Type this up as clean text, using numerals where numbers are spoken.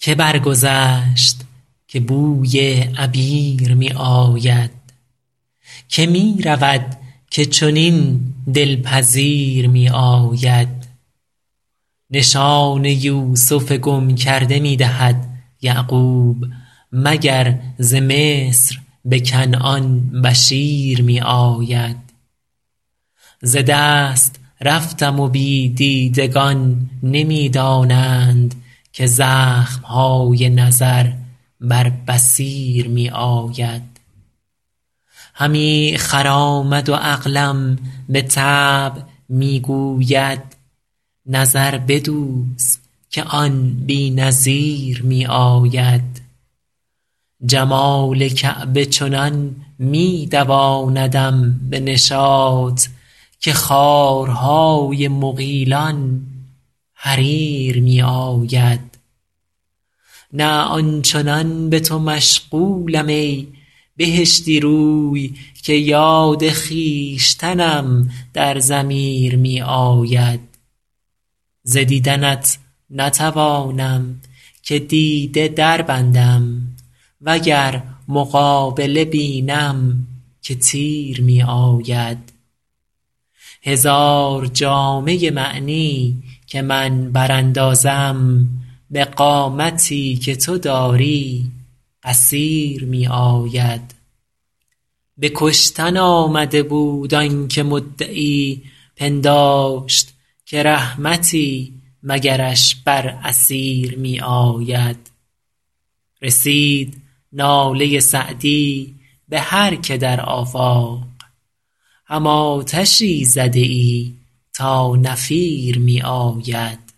که برگذشت که بوی عبیر می آید، که می رود که چنین دلپذیر می آید. نشان یوسف گم کرده می دهد یعقوب، مگر ز مصر به کنعان بشیر می آید. ز دست رفتم و بی دیدگان نمی دانند، که زخم های نظر بر بصیر می آید. همی خرامد و عقلم به طبع می گوید، نظر بدوز که آن بی نظیر می آید. جمال کعبه چنان می دواندم به نشاط، که خارهای مغیلان حریر می آید. نه آنچنان به تو مشغولم ای بهشتی روی، که یاد خویشتنم در ضمیر می آید. ز دیدنت نتوانم که دیده در بندم، وگر مقابله بینم که تیر می آید. هزار جامه معنی که من براندازم، به قامتی که تو داری قصیر می آید. به کشتن آمده بود آن که مدعی پنداشت، که رحمتی مگرش بر اسیر می آید. رسید ناله سعدی به هر که در آفاق، هم آتشی زده ای تا نفیر می آید.